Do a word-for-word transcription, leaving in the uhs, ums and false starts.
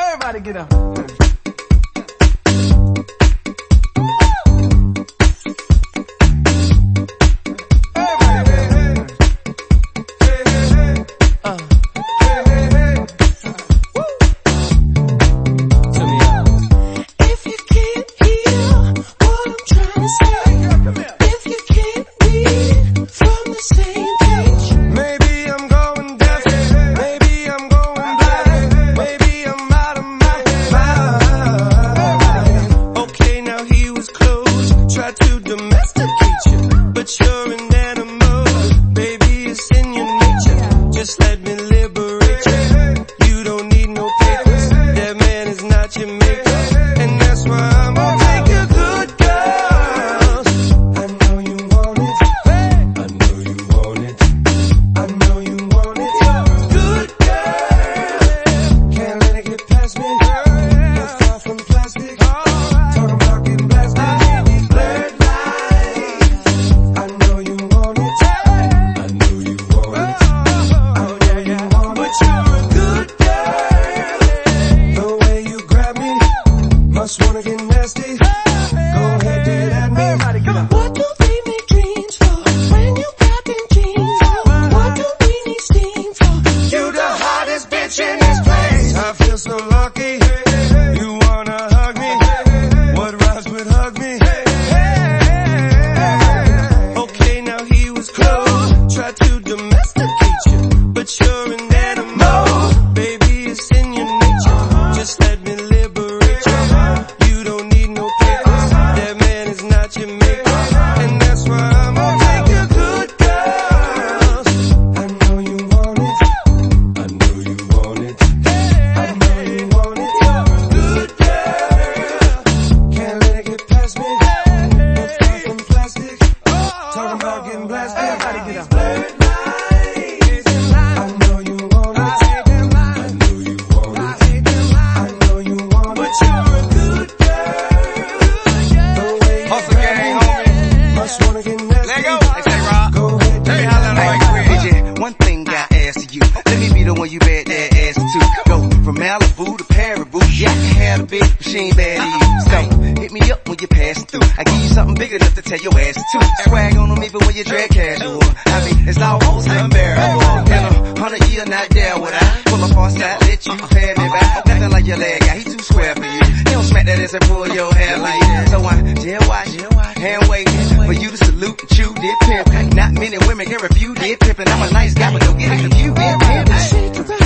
Everybody get up. To domesticate you, but you're an animal, baby, it's in your nature. Just let me liberate you. You don't need no papers, that man is not your maker, and that's why I'm gonna take you good girls. I know you want it, I know you want it, I know you want it. Good girl, can't let it get past me. You're far from plastic, talking about getting blasted. Must wanna get nasty. Go ahead, do it at me. What do we make dreams for when you got them jeans on? What do we need steam for? You the hottest bitch in this place. I feel so lucky. You wanna hug me? What rhymes with hug me? Okay, now he was close. Tried to domesticate you, but you're an animal, baby, it's in your nature. Just let me liberate. Everybody get up. I know you want it. I know you want it. I know you want it. But you're a good girl. Hustle gang, homie. Must wanna get nasty. Let go. Hey, say Rob. Go ahead. Let me holler at right quick. Hey, one thing I ask to you. Let me be the one you bet that ass to. Go from Malibu to Paribu. Yeah, I can have a big machine bad to you. So hit me up when you're passing through. I give you something big enough to tell your ass to. Swag on them even when you drag casual. I mean, it's almost unbearable. In a hundred year, not there would I pull up on side, let you pay me back. Nothing like your leg guy, he too square for you. He don't smack that ass and pull your hair like that. So I jail watch, hand waiting for you to salute and chew, did pimp. Not many women can refuse, did pimpin'. I'm a nice guy, but don't get it confused, did pimp.